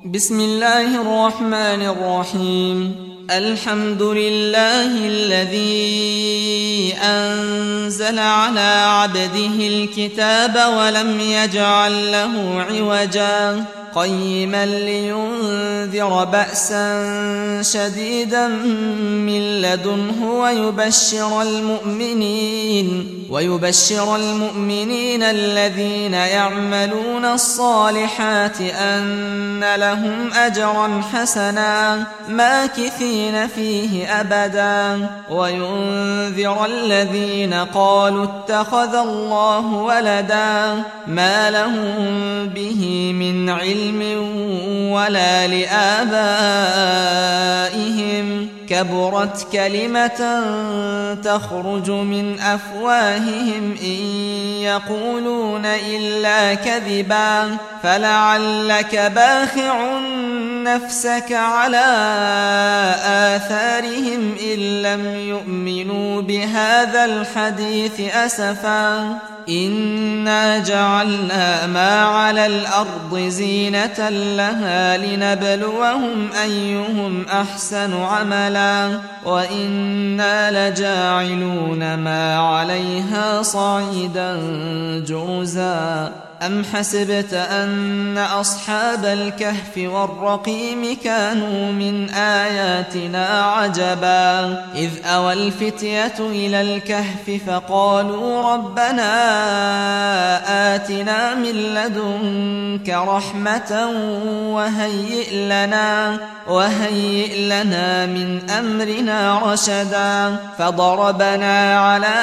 بسم الله الرحمن الرحيم. الحمد لله الذي أنزل على عبده الكتاب ولم يجعل له عوجا قيما لينذر بأسا شديدا من لدنه ويبشر المؤمنين الذين يعملون الصالحات أن لهم أجرا حسنا ماكثين فيه أبدا وينذر الذين قالوا اتخذ الله ولدا ما لهم به من علم ولا لآبائهم كبرت كلمة تخرج من أفواههم إن يقولون إلا كذبا فلعلك باخع نفسك على آثارهم إن لم يؤمنوا بهذا الحديث أسفا إنا جعلنا ما على الأرض زينة لها لنبلوهم أيهم أحسن عملا وإنا لجاعلون ما عليها صعيدا جرزا أم حسبت أن أصحاب الكهف والرقيم كانوا من آياتنا عجبا إذ أوى الفتية إلى الكهف فقالوا ربنا آتنا من لدنك رحمة وهيئ لنا من أمرنا رشدا فضربنا على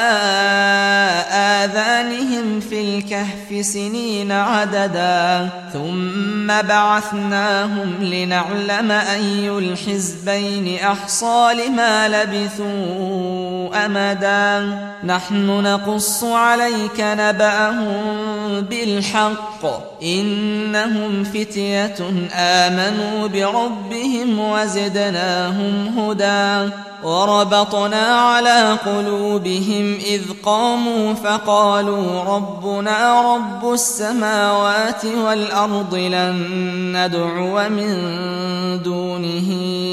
آذانهم في الكهف سنين عددا ثم بعثناهم لنعلم أي الحزبين أحصى لما لبثوا أمدا نحن نقص عليك نبأهم بالحق إنهم فتية آمنوا بربهم وزدناهم هدى وربطنا على قلوبهم إذ قاموا فقالوا ربنا رب السماوات والأرض لن ندعو من دونه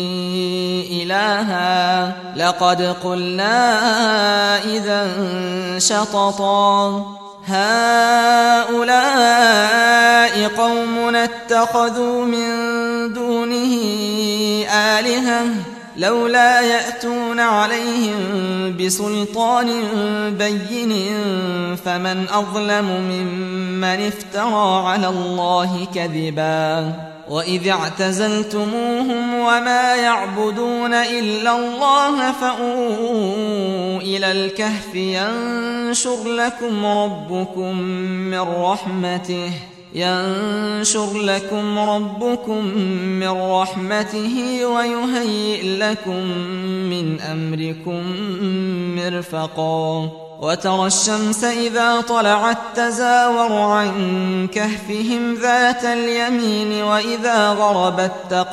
إلها لقد قلنا إذا شططا هؤلاء قومنا اتخذوا من دونه آلهة لولا يأتون عليهم بسلطان بين فمن أظلم ممن افترى على الله كذبا وإذ اعتزلتموهم وما يعبدون إلا الله فأووا إلى الكهف ينشر لكم ربكم من رحمته ويهيئ لكم من أمركم مرفقا وترى الشمس إذا طلعت تزاور عن كهفهم ذات اليمين وإذا غربت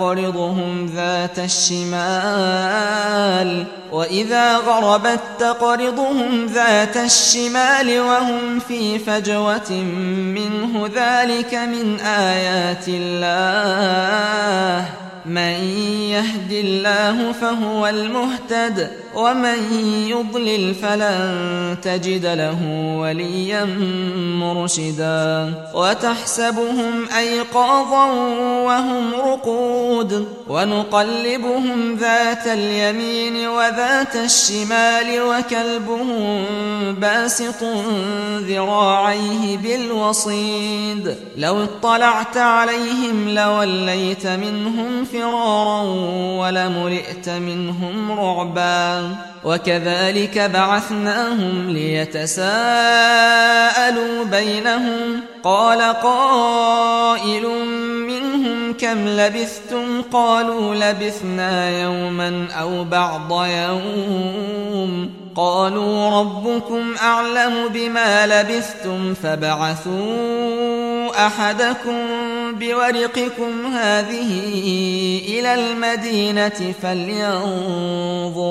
تقرضهم ذات الشمال وهم في فجوة منه ذلك من آيات الله من يهد الله فهو المهتد ومن يضلل فلن تجد له وليا مرشدا وتحسبهم أيقاظا وهم رقود ونقلبهم ذات اليمين وذات الشمال وكلبهم باسط ذراعيه بالوصيد لو اطلعت عليهم لوليت منهم فرارا ولملئت منهم رعبا وكذلك بعثناهم ليتساءلوا بينهم قال قائل منهم كم لبثتم قالوا لبثنا يوما أو بعض يوم قالوا ربكم أعلم بما لبثتم فابعثوا أحدكم بورقكم هذه إلى المدينة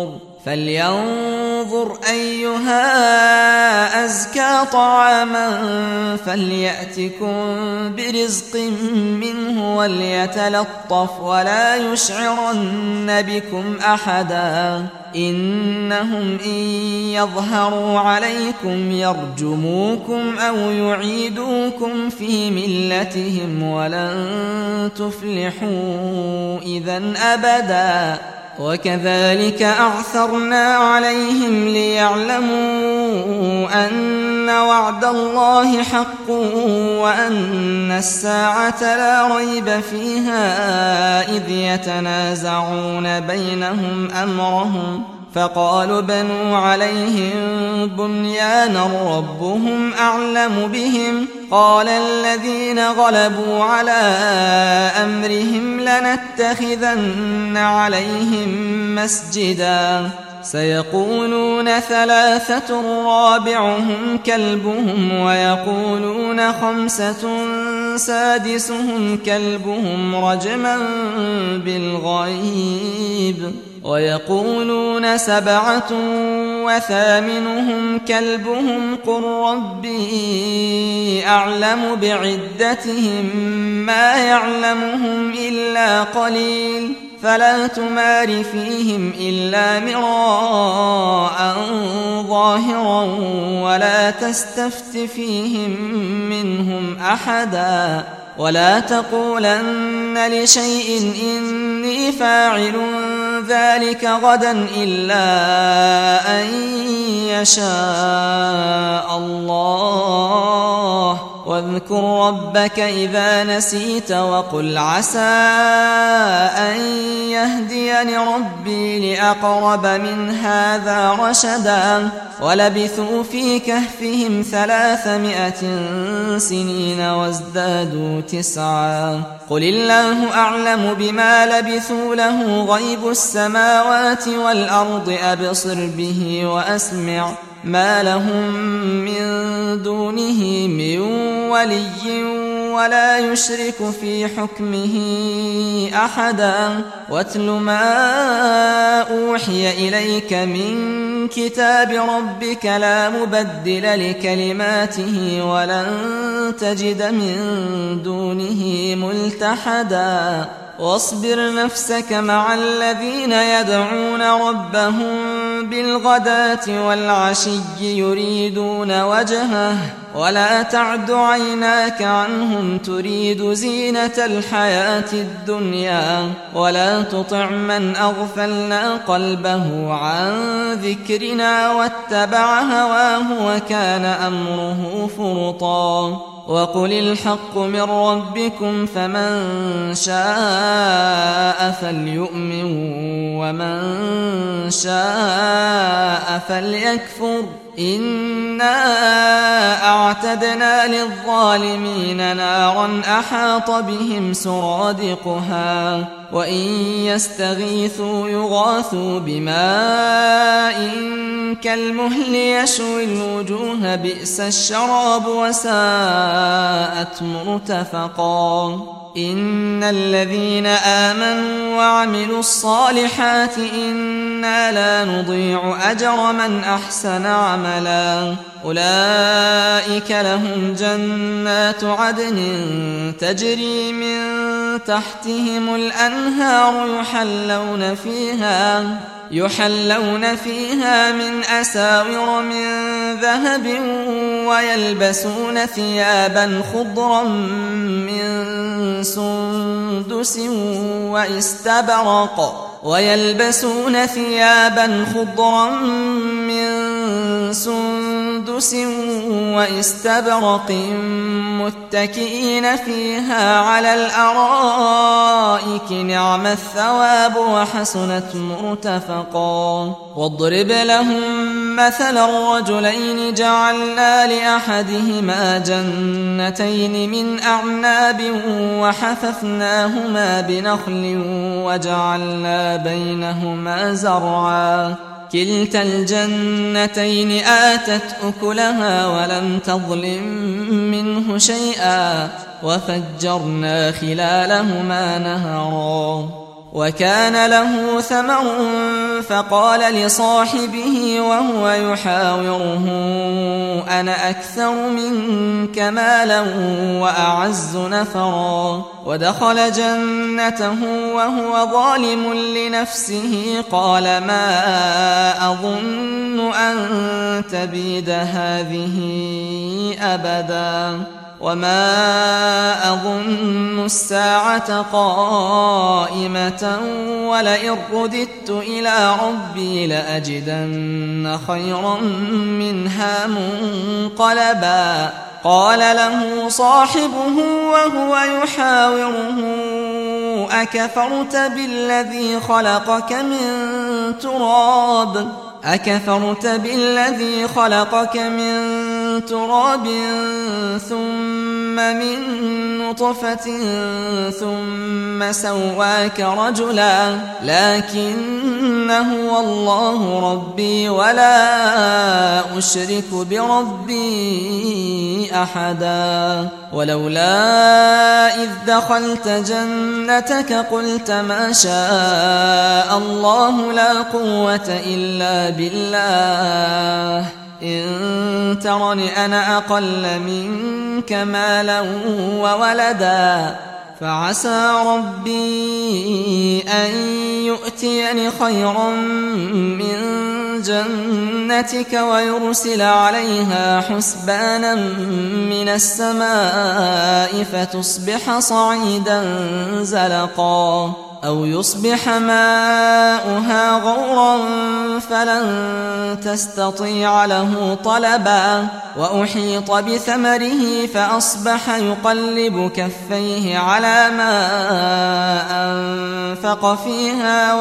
فلينظر أيها أزكى طعاما فليأتكم برزق منه وليتلطف ولا يشعرن بكم أحدا إنهم إن يظهروا عليكم يرجموكم أو يعيدوكم في ملتهم ولن تفلحوا إذن أبدا وكذلك أعثرنا عليهم ليعلموا أن وعد الله حق وأن الساعة لا ريب فيها إذ يتنازعون بينهم أمرهم فقالوا بنوا عليهم بنيانا ربهم أعلم بهم قال الذين غلبوا على أمرهم لنتخذن عليهم مسجدا سيقولون ثلاثة رابعهم كلبهم ويقولون خمسة سادسهم كلبهم رجما بالغيب ويقولون سبعة وثامنهم كلبهم قل ربي أعلم بعدتهم ما يعلمهم إلا قليل فلا تمار فيهم إلا مراء ظاهرا ولا تستفت فيهم منهم أحدا ولا تقولن لشيء إني فاعل ذلك غدا إلا أن يشاء الله واذكر ربك إذا نسيت وقل عسى أن يهديني ربي لأقرب من هذا رشدا ولبثوا في كهفهم 300 سنين وازدادوا 9 قل الله أعلم بما لبثوا له غيب السماوات والأرض أبصر به وأسمع ما لهم من دونه من ولي ولا يشرك في حكمه أحدا واتل ما أوحي إليك من كتاب ربك لا مبدل لكلماته ولن تجد من دونه ملتحدا واصبر نفسك مع الذين يدعون ربهم بالغداة والعشي يريدون وجهه ولا تعد عيناك عنهم تريد زينة الحياة الدنيا ولا تطع من أغفلنا قلبه عن ذكرنا واتبع هواه وكان أمره فرطا وقل الحق من ربكم فمن شاء فليؤمن ومن شاء فليكفر إنا أعتدنا للظالمين نارا أحاط بهم سرادقها وإن يستغيثوا يغاثوا بماء كالمهل يشوي الوجوه بئس الشراب وساءت مرتفقا إن الذين آمنوا وعملوا الصالحات إنا لا نضيع أجر من أحسن عملا أولئك لهم جنات عدن تجري من تحتهم الأنهار يحلون فيها من أساور من ذهب ويلبسون ثيابا خضرا من سندس واستبرق متكئين فيها على الأرائك نعم الثواب وحسنت مرتفقا واضرب لهم مثل الرجلين جعلنا لأحدهما جنتين من أعناب وحففناهما بنخل وجعلنا بينهما زرعا كلتا الجنتين آتت أكلها ولم تظلم منه شيئا وفجرنا خلالهما نهرا وكان له ثمر فقال لصاحبه وهو يحاوره أنا أكثر منك مالا وأعز نفرا ودخل جنته وهو ظالم لنفسه قال ما أظن أن تبيد هذه أبدا وما أظن الساعة قائمة ولئن رددت إلى ربي لأجدن خيرا منها منقلبا قال له صاحبه وهو يحاوره أكفرت بالذي خلقك من تراب ثم من نطفة ثم سواك رجلا لكن هو الله ربي ولا أشرك بربي أحدا ولولا إذ دخلت جنتك قلت ما شاء الله لا قوة إلا بالله إن ترني أنا أقل منك مالا وولدا فعسى ربي أن يؤتيني خيرا من جنتك ويرسل عليها حسبانا من السماء فتصبح صعيدا زلقا أو يصبح ماؤها غورا فلن تستطيع له طلبا وأحيط بثمره فأصبح يقلب كفيه على ما أنفق فيها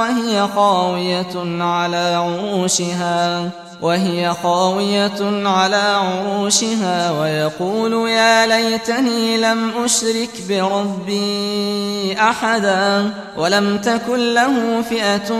وهي خاوية على عروشها ويقول يا ليتني لم أشرك بربي أحدا ولم تكن له فئة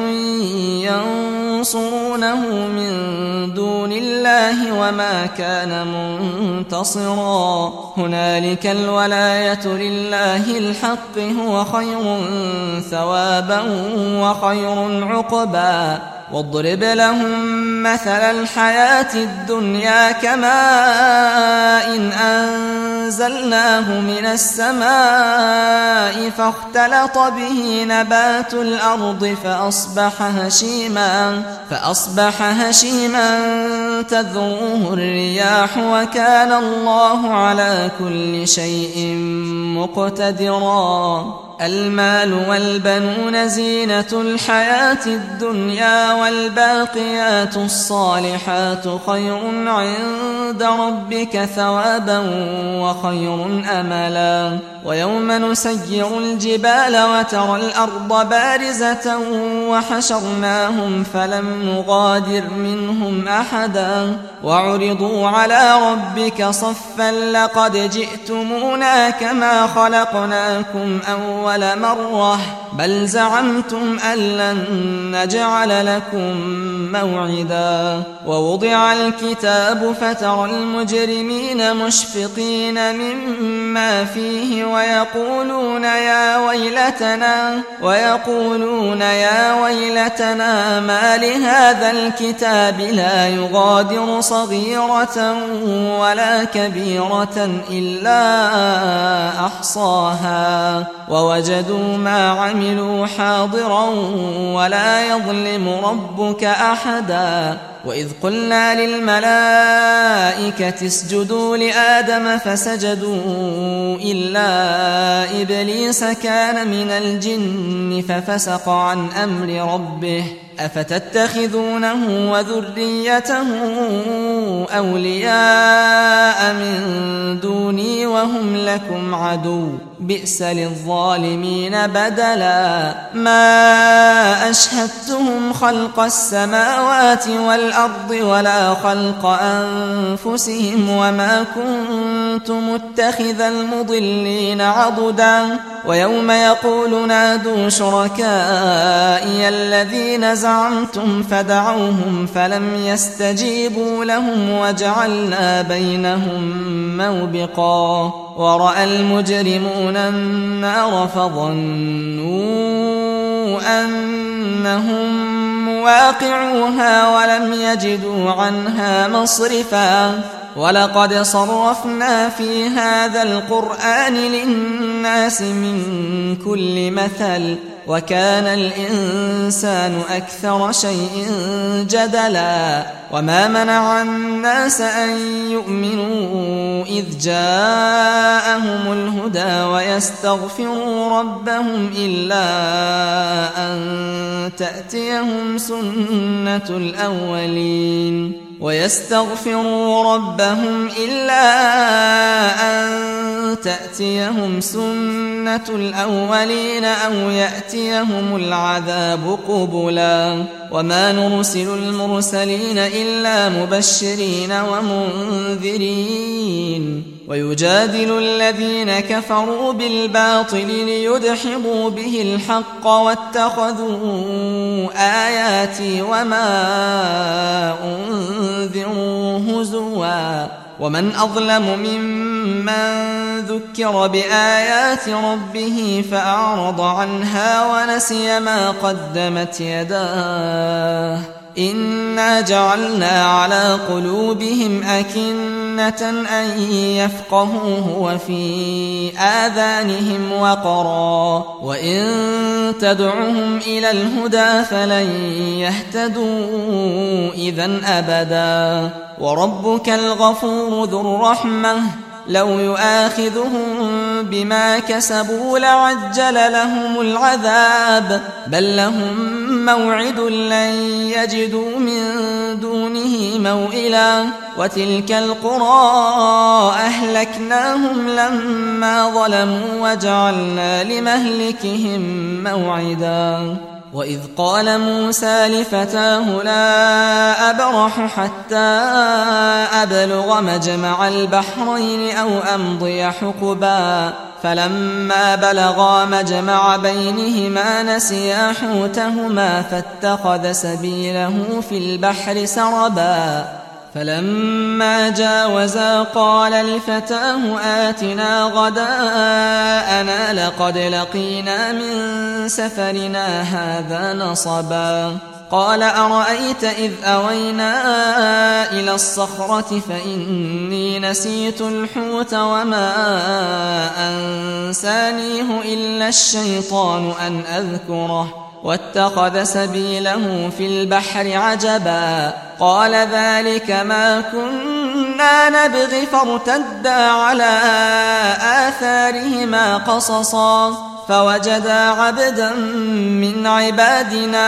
ينصرونه من دون الله وما كان منتصرا هنالك الولاية لله الحق هو خير ثوابا وخير عقبا واضرب لهم مثل الحياة الدنيا كماء إن أنزلناه من السماء فاختلط به نبات الأرض فأصبح هشيما تذروه الرياح وكان الله على كل شيء مقتدرا المال والبنون زينة الحياة الدنيا والباقيات الصالحات خير عند ربك ثوابا وخير أملا ويوم نسير الجبال وترى الأرض بارزة وحشرناهم فلم نغادر منهم أحدا وعرضوا على ربك صفا لقد جئتمونا كما خلقناكم أول مرة بل زعمتم أن لن نجعل لكم موعدا ووضع الكتاب فترى المجرمين مشفقين مما فيه ويقولون يا ويلتنا ما لهذا الكتاب لا يغادر صغيرة ولا كبيرة إلا أحصاها ووجدوا ما عملوا حاضرا ولا يظلم ربك أحدا وإذ قلنا للملائكة اسجدوا لآدم فسجدوا إلا إبليس كان من الجن ففسق عن أمر ربه أفتتخذونه وذريته أولياء من دوني وهم لكم عدو بئس للظالمين بدلا ما أشهدتهم خلق السماوات والأرض ولا خلق أنفسهم وما كنت متخذ المضلين عضدا ويوم يقول نادوا شركائي الذين زعمتم فدعوهم فلم يستجيبوا لهم وجعلنا بينهم موبقا ورأى المجرمون النار فظنوا أنهم مواقعوها ولم يجدوا عنها مصرفا ولقد صرفنا في هذا القرآن للناس من كل مثل وكان الإنسان أكثر شيء جدلا وما منع الناس أن يؤمنوا إذ جاءهم الهدى ويستغفروا ربهم إلا أن تأتيهم سنة الأولين أو يأتيهم العذاب قبلا وما نرسل المرسلين إلا مبشرين ومنذرين ويجادل الذين كفروا بالباطل ليدحضوا به الحق واتخذوا آياتي وما أنذروا هزوا ومن أظلم ممن ذكر بآيات ربه فأعرض عنها ونسي ما قدمت يداه إنا جعلنا على قلوبهم أكنة أن يفقهوه وفي آذانهم وقرا وإن تدعهم إلى الهدى فلن يهتدوا إذن أبدا وربك الغفور ذو الرحمة لو يؤاخذهم بما كسبوا لعجل لهم العذاب بل لهم موعد لن يجدوا من دونه موئلا وتلك القرى أهلكناهم لما ظلموا وجعلنا لمهلكهم موعدا وإذ قال موسى لفتاه لا أبرح حتى أبلغ مجمع البحرين أو أمضي حقبا فلما بلغا مجمع بينهما نسيا حوتهما فاتخذ سبيله في البحر سربا فلما جاوزا قال لفتاه آتنا غداءنا لقد لقينا من سفرنا هذا نصبا قال أرأيت إذ أوينا إلى الصخرة فإني نسيت الحوت وما أنسانيه إلا الشيطان أن أذكره واتخذ سبيله في البحر عجبا قال ذلك ما كنا نبغي فارتدا على آثارهما قصصا فوجدا عبدا من عبادنا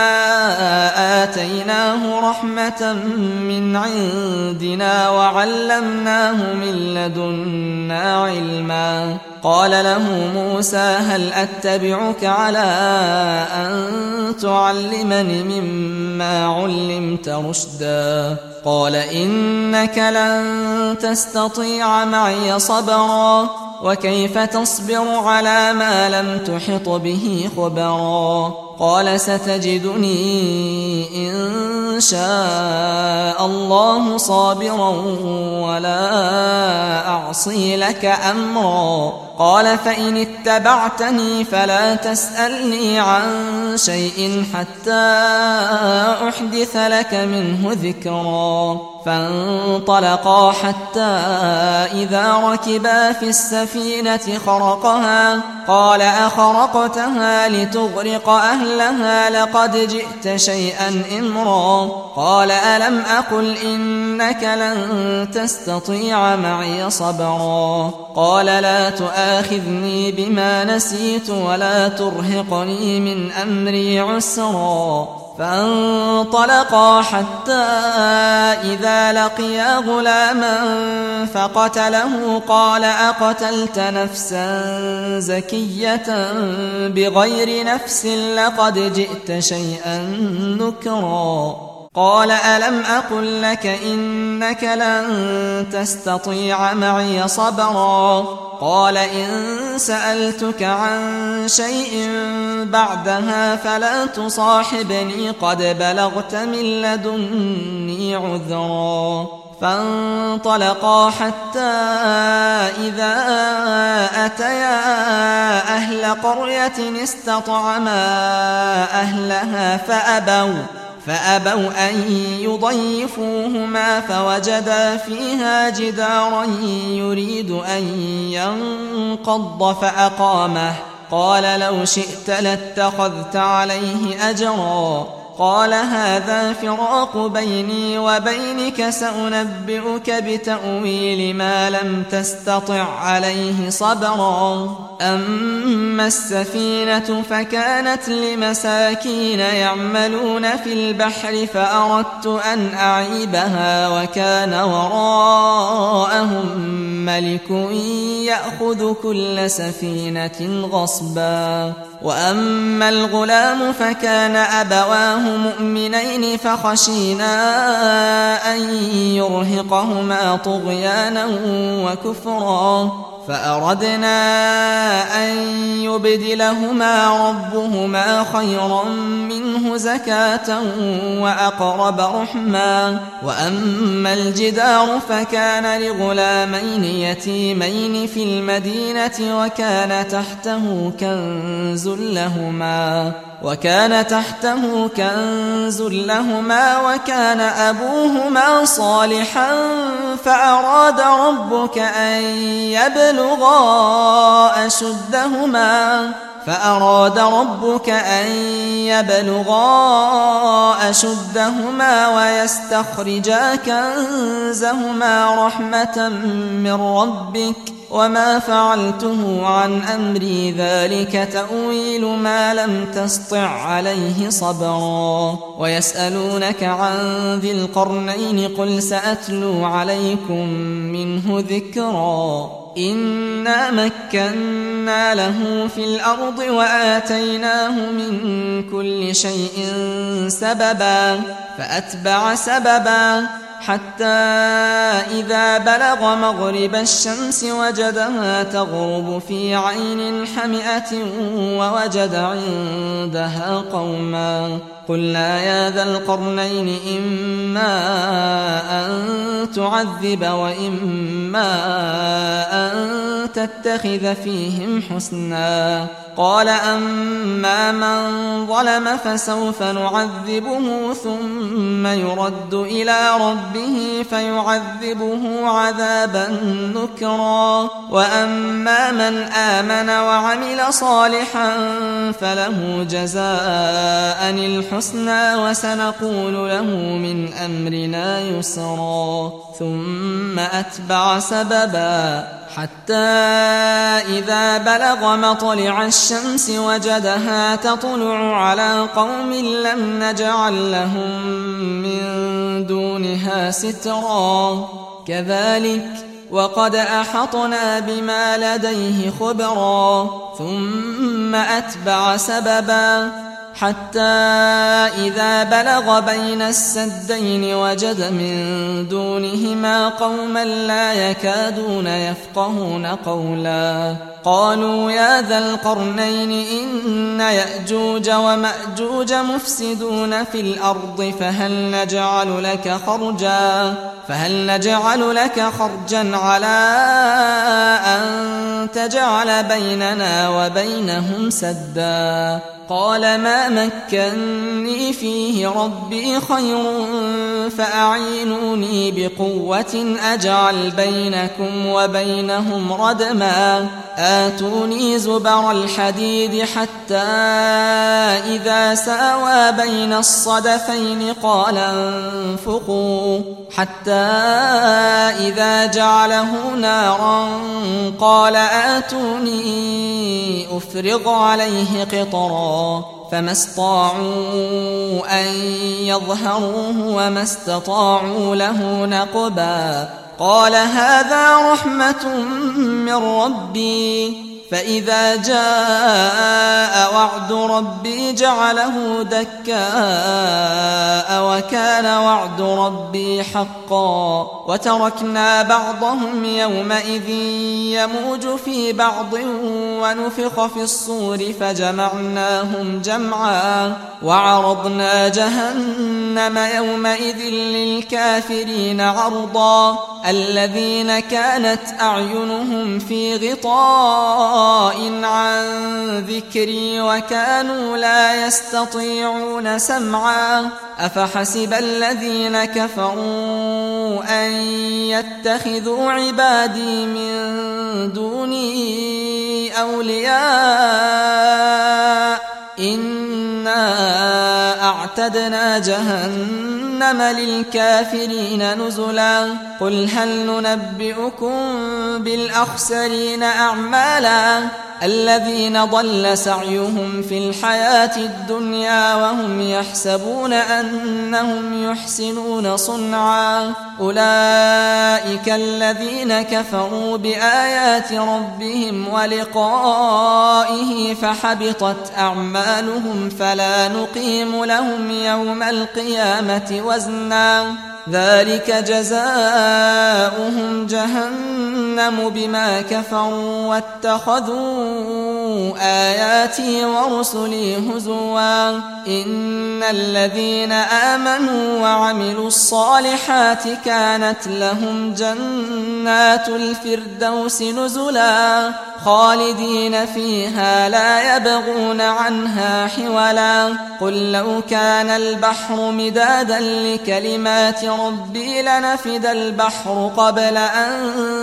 آتيناه رحمة من عندنا وعلمناه من لدنا علما قال له موسى هل أتبعك على أن تعلمني مما علمت رشدا قال إنك لن تستطيع معي صبرا وكيف تصبر على ما لم تحط به خبرا قال ستجدني إن شاء الله صابرا ولا أعصي لك أمرا قال فإن اتبعتني فلا تسألني عن شيء حتى أحدث لك منه ذكرا فانطلقا حتى إذا ركبا في السفينة خرقها قال أخرقتها لتغرق أهلها لقد جئت شيئا إمرا قال ألم أقل إنك لن تستطيع معي صبرا قال لا تؤاخذني بما نسيت ولا ترهقني من أمري عسرا فانطلقا حتى إذا لقيا غلاما فقتله قال أقتلت نفسا زكية بغير نفس لقد جئت شيئا نكرا قال ألم أقل لك إنك لن تستطيع معي صبرا قال إن سألتك عن شيء بعدها فلا تصاحبني قد بلغت من لدني عذرا فانطلقا حتى إذا أتيا أهل قرية استطعما أهلها فأبوا أن يضيفوهما فوجدا فيها جدارا يريد أن ينقض فأقامه قال لو شئت لاتخذت عليه أجرا قال هذا فراق بيني وبينك سأنبئك بتأويل ما لم تستطع عليه صبرا أما السفينة فكانت لمساكين يعملون في البحر فأردت أن أعيبها وكان وراءهم ملك يأخذ كل سفينة غصبا وأما الغلام فكان أبواه مؤمنين فخشينا أن يرهقهما طغيانا وكفرا فأردنا أن يبدلهما ربهما خيرا منه زكاة وأقرب رحما وأما الجدار فكان لغلامين يتيمين في المدينة وكان تحته كنز لهما وكان أبوهما صالحا فأراد ربك أن يبلغا أشدهما ويستخرجا كنزهما رحمة من ربك وما فعلته عن أمري ذلك تأويل ما لم تسطع عليه صبرا ويسألونك عن ذي القرنين قل سأتلو عليكم منه ذكرا إنا مكنا له في الأرض وآتيناه من كل شيء سببا فأتبع سببا حتى إذا بلغ مغرب الشمس وجدها تغرب في عين حمئة ووجد عندها قوما قلنا يا ذا القرنين إما أن تعذب وإما أن تتخذ فيهم حسنا قال أما من ظلم فسوف نعذبه ثم يرد إلى ربه فيعذبه عذابا نكرا وأما من آمن وعمل صالحا فله جزاء الحسنى وسنقول له من أمرنا يسرا ثم أتبع سببا حتى إذا بلغ مطلع الشمس وجدها تطلع على قوم لم نجعل لهم من دونها سترا كذلك وقد أحطنا بما لديه خبرا ثم أتبع سببا حتى إذا بلغ بين السدين وجد من دونهما قوما لا يكادون يفقهون قولا قالوا يا ذا القرنين إن يأجوج ومأجوج مفسدون في الأرض فهل نجعل لك خرجا على أن تجعل بيننا وبينهم سدا قال ما مكني فيه ربي خير فأعينوني بقوة أجعل بينكم وبينهم ردما آتوني زبر الحديد حتى إذا ساوى بين الصدفين قال انفخوا حتى إذا جعله نارا قال آتوني أفرغ عليه قطرا فما استطاعوا أن يظهروه وما استطاعوا له نقبا قال هذا رحمة من ربي فإذا جاء وعد ربي جعله دكاء وكان وعد ربي حقا وتركنا بعضهم يومئذ يموج في بعض ونفخ في الصور فجمعناهم جمعا وعرضنا جهنم يومئذ للكافرين عرضا الذين كانت أعينهم في غطاء عن ذكري وكانوا لا يستطيعون سمعا أفحسب الذين كفروا أن يتخذوا عبادي من دوني أولياء إنا أعتدنا جهنم للكافرين نزلا قل هل ننبئكم بالأخسرين أعمالا الذين ضل سعيهم في الحياة الدنيا وهم يحسبون أنهم يحسنون صنعا أولئك الذين كفروا بآيات ربهم ولقائه فحبطت أعمالهم فلا نقيم لهم يوم القيامة وزنا ذلك جزاؤهم جهنم بما كفروا واتخذوا آياتي ورسلي هزوا إن الذين آمنوا وعملوا الصالحات كانت لهم جنات الفردوس نزلا خالدين فيها لا يبغون عنها حولا قل لو كان البحر مدادا لكلمات ربي لنفد البحر قبل أن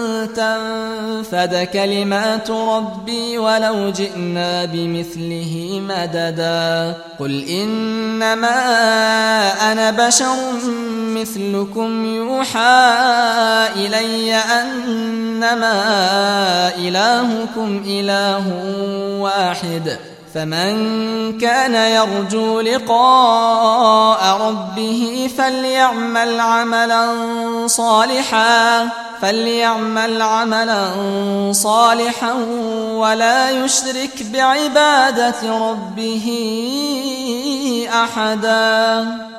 تنفد كلمات ربي ولو جئنا بمثله مددا قل إنما أنا بشر مثلكم يوحى إلي أنما إلهكم إله واحد فمن كان يرجو لقاء ربه فليعمل عملا صالحا ولا يشرك بعبادة ربه أحدا.